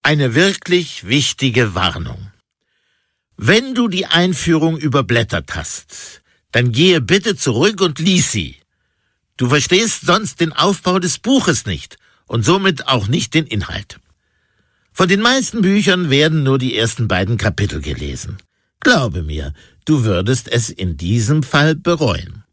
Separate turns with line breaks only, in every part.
Eine wirklich wichtige Warnung. Wenn du die Einführung überblättert hast, dann gehe bitte zurück und lies sie. Du verstehst sonst den Aufbau des Buches nicht und somit auch nicht den Inhalt. Von den meisten Büchern werden nur die ersten beiden Kapitel gelesen. Glaube mir, du würdest es in diesem Fall bereuen.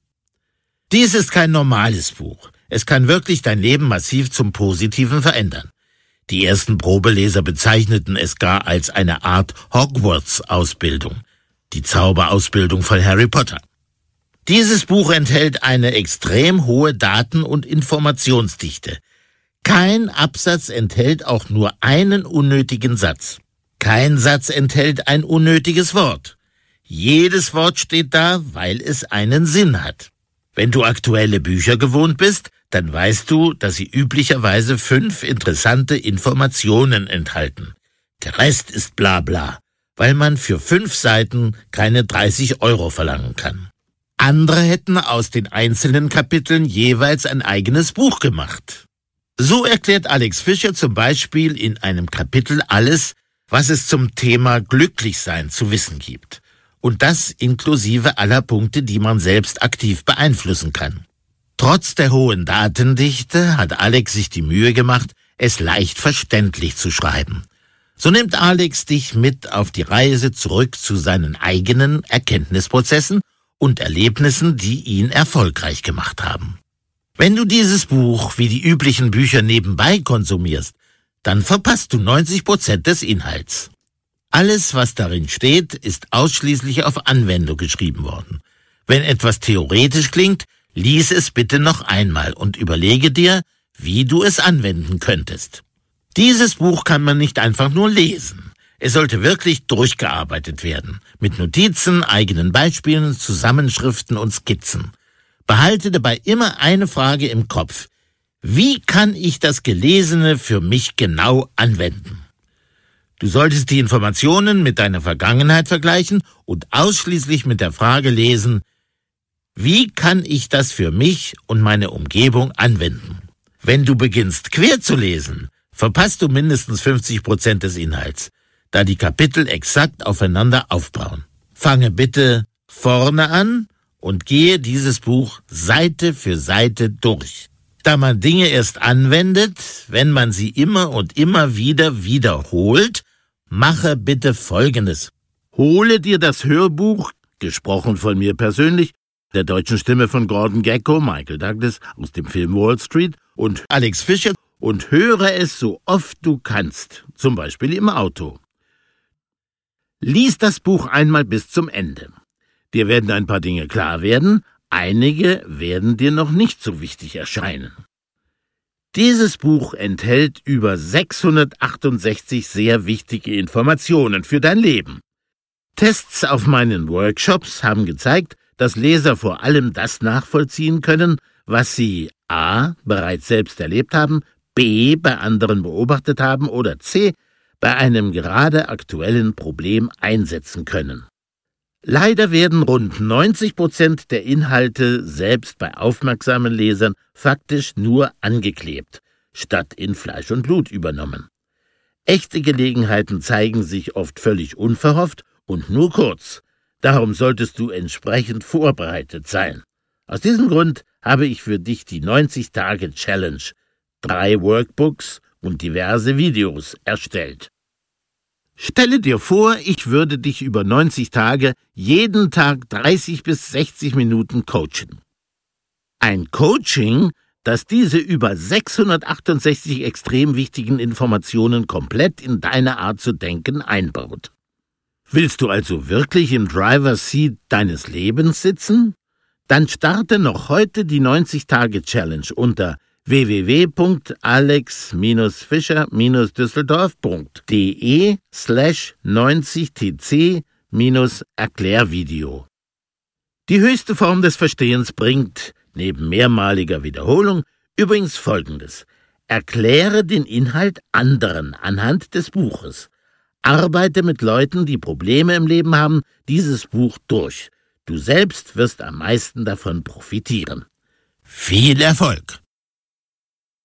Dies ist kein normales Buch. Es kann wirklich dein Leben massiv zum Positiven verändern. Die ersten Probeleser bezeichneten es gar als eine Art Hogwarts-Ausbildung, die Zauberausbildung von Harry Potter. Dieses Buch enthält eine extrem hohe Daten- und Informationsdichte. Kein Absatz enthält auch nur einen unnötigen Satz. Kein Satz enthält ein unnötiges Wort. Jedes Wort steht da, weil es einen Sinn hat. Wenn du aktuelle Bücher gewohnt bist, dann weißt du, dass sie üblicherweise 5 interessante Informationen enthalten. Der Rest ist Blabla, weil man für 5 Seiten keine 30 € verlangen kann. Andere hätten aus den einzelnen Kapiteln jeweils ein eigenes Buch gemacht. So erklärt Alex Fischer zum Beispiel in einem Kapitel alles, was es zum Thema Glücklichsein zu wissen gibt. Und das inklusive aller Punkte, die man selbst aktiv beeinflussen kann. Trotz der hohen Datendichte hat Alex sich die Mühe gemacht, es leicht verständlich zu schreiben. So nimmt Alex dich mit auf die Reise zurück zu seinen eigenen Erkenntnisprozessen und Erlebnissen, die ihn erfolgreich gemacht haben. Wenn du dieses Buch wie die üblichen Bücher nebenbei konsumierst, dann verpasst du 90% des Inhalts. Alles, was darin steht, ist ausschließlich auf Anwendung geschrieben worden. Wenn etwas theoretisch klingt, lies es bitte noch einmal und überlege dir, wie du es anwenden könntest. Dieses Buch kann man nicht einfach nur lesen. Es sollte wirklich durchgearbeitet werden, mit Notizen, eigenen Beispielen, Zusammenschriften und Skizzen. Behalte dabei immer eine Frage im Kopf. Wie kann ich das Gelesene für mich genau anwenden? Du solltest die Informationen mit deiner Vergangenheit vergleichen und ausschließlich mit der Frage lesen, wie kann ich das für mich und meine Umgebung anwenden? Wenn du beginnst quer zu lesen, verpasst du mindestens 50% des Inhalts, da die Kapitel exakt aufeinander aufbauen. Fange bitte vorne an und gehe dieses Buch Seite für Seite durch. Da man Dinge erst anwendet, wenn man sie immer und immer wieder wiederholt, mache bitte Folgendes. Hole dir das Hörbuch, gesprochen von mir persönlich, der deutschen Stimme von Gordon Gekko, Michael Douglas aus dem Film Wall Street und Alex Fischer und höre es so oft du kannst, zum Beispiel im Auto. Lies das Buch einmal bis zum Ende. Dir werden ein paar Dinge klar werden, einige werden dir noch nicht so wichtig erscheinen. Dieses Buch enthält über 668 sehr wichtige Informationen für dein Leben. Tests auf meinen Workshops haben gezeigt, dass Leser vor allem das nachvollziehen können, was sie a. bereits selbst erlebt haben, b. bei anderen beobachtet haben oder c. bei einem gerade aktuellen Problem einsetzen können. Leider werden rund 90% der Inhalte selbst bei aufmerksamen Lesern faktisch nur angeklebt, statt in Fleisch und Blut übernommen. Echte Gelegenheiten zeigen sich oft völlig unverhofft und nur kurz. Darum solltest du entsprechend vorbereitet sein. Aus diesem Grund habe ich für dich die 90-Tage-Challenge, 3 Workbooks und diverse Videos erstellt. Stelle dir vor, ich würde dich über 90 Tage jeden Tag 30 bis 60 Minuten coachen. Ein Coaching, das diese über 668 extrem wichtigen Informationen komplett in deine Art zu denken einbaut. Willst du also wirklich im Driver's Seat deines Lebens sitzen? Dann starte noch heute die 90-Tage-Challenge unter www.alex-fischer-düsseldorf.de/90tc-Erklärvideo. Die höchste Form des Verstehens bringt, neben mehrmaliger Wiederholung, übrigens Folgendes. Erkläre den Inhalt anderen anhand des Buches. Arbeite mit Leuten, die Probleme im Leben haben, dieses Buch durch. Du selbst wirst am meisten davon profitieren. Viel Erfolg!